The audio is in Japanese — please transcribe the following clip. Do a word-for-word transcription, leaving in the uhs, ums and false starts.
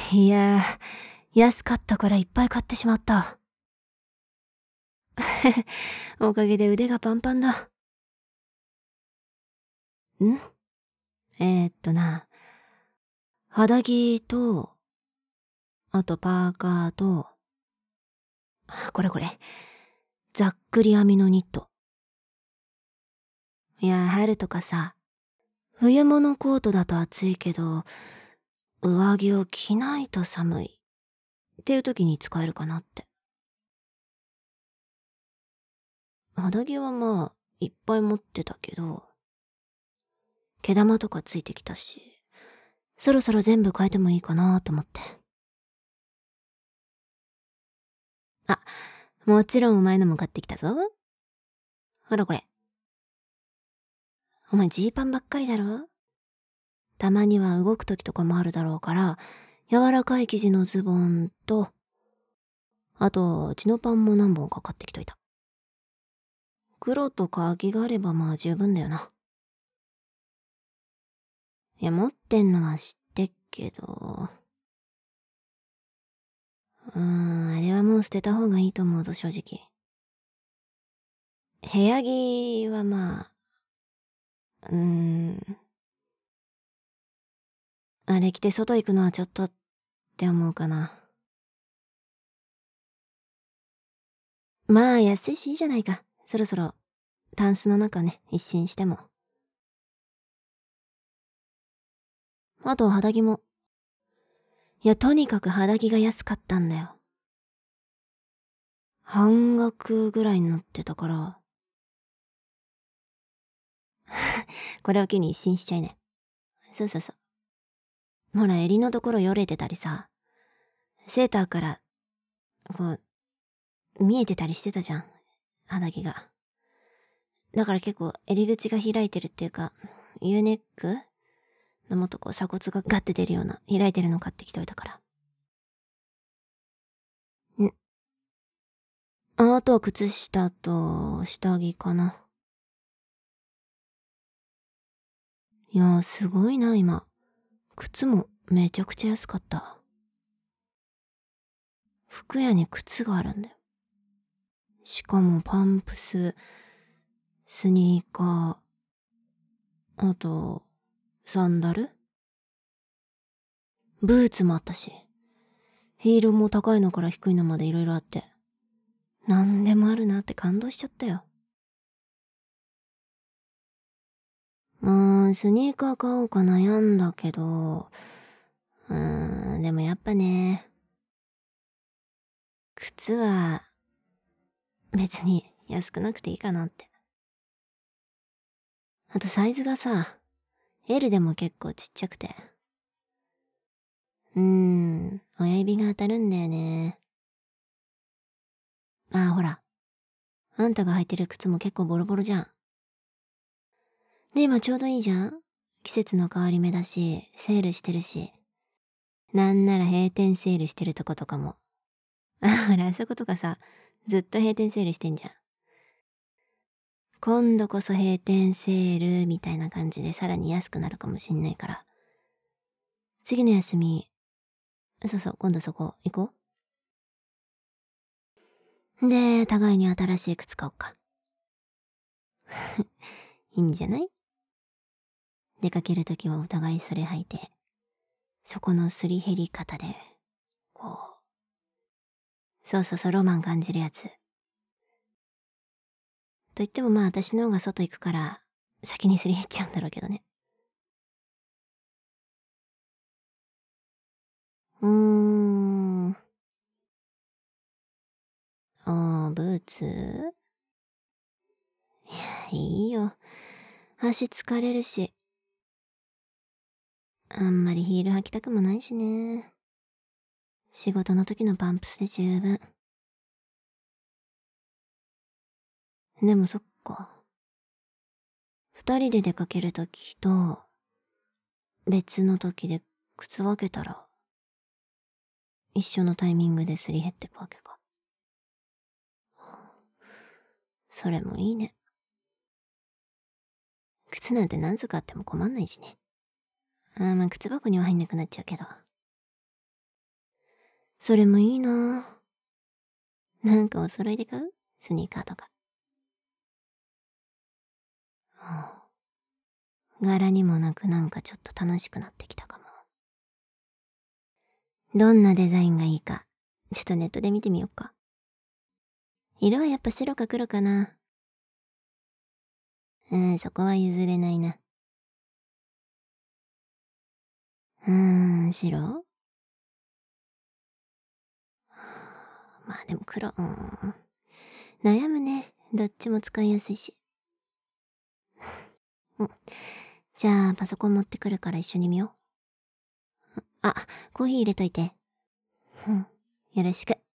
いやー、安かったからいっぱい買ってしまった。おかげで腕がパンパンだ。んえー、っとな、肌着と、あとパーカーと、これこれ、ざっくり編みのニット。いや、春とかさ、冬物コートだと暑いけど、上着を着ないと寒い。っていう時に使えるかなって。肌着はまあ、いっぱい持ってたけど、毛玉とかついてきたし、そろそろ全部変えてもいいかなと思って。あ、もちろんお前のも買ってきたぞ。ほらこれ。お前ジーパンばっかりだろ？たまには動く時とかもあるだろうから、柔らかい生地のズボンと、あと、チノパンも何本か買ってきといた。黒とか秋があればまあ十分だよな。いや、持ってんのは知ってっけど、うーん、あれはもう捨てた方がいいと思うぞ、正直。部屋着はまあ、うーん、あれ着て外行くのはちょっとって思うかな。まあ安いしいいじゃないか。そろそろ、タンスの中ね、一新しても。あと肌着も。いや、とにかく肌着が安かったんだよ。半額ぐらいになってたから。これを機に一新しちゃいね。そうそうそう。ほら、襟のところよれてたりさ、セーターから、こう、見えてたりしてたじゃん。肌着が。だから結構襟口が開いてるっていうか、U ネックのもっとこう鎖骨がガッて出るような開いてるの買ってきておいたから。んあとは靴下と下着かな。いやーすごいな今。靴もめちゃくちゃ安かった。服屋に靴があるんだよ。しかもパンプス、スニーカー、あと、サンダル、ブーツもあったし、ヒールも高いのから低いのまでいろいろあって、なんでもあるなって感動しちゃったよ。うーん、スニーカー買おうか悩んだけど、うーん、でもやっぱね、靴は別に安くなくていいかなって。あとサイズがさ、エル でも結構ちっちゃくて。うーん、親指が当たるんだよね。ああ、ほら。あんたが履いてる靴も結構ボロボロじゃん。で、今ちょうどいいじゃん？季節の変わり目だし、セールしてるし。なんなら閉店セールしてるとことかも。あ、ほら、あそことかさ、ずっと閉店セールしてんじゃん。今度こそ閉店セールみたいな感じでさらに安くなるかもしんないから。次の休み、そうそう、今度そこ行こう。で、互いに新しい靴買おうか。いいんじゃない？出かけるときはお互いそれ履いて、そこのすり減り方で、こう、そうそうそう、ロマン感じるやつ。と言ってもまあ私の方が外行くから、先にすり減っちゃうんだろうけどね。うーん。あー、ブーツ？いや、いいよ。足疲れるし。あんまりヒール履きたくもないしね。仕事の時のパンプスで十分。でもそっか。二人で出かける時と、別の時で靴分けたら、一緒のタイミングですり減ってくわけか。それもいいね。靴なんて何足あっても困んないしね。あーまあ靴箱には入んなくなっちゃうけど。 それもいいな。なんかお揃いで買う？スニーカーとか。はあ、柄にもなくなんかちょっと楽しくなってきたかも。どんなデザインがいいか、ちょっとネットで見てみよっか。色はやっぱ白か黒かな。うん、そこは譲れないな。うーん、白？まあでも黒、うん。悩むね。どっちも使いやすいし。うん。じゃあ、パソコン持ってくるから一緒に見よう。あ、コーヒー入れといて。うん。よろしく。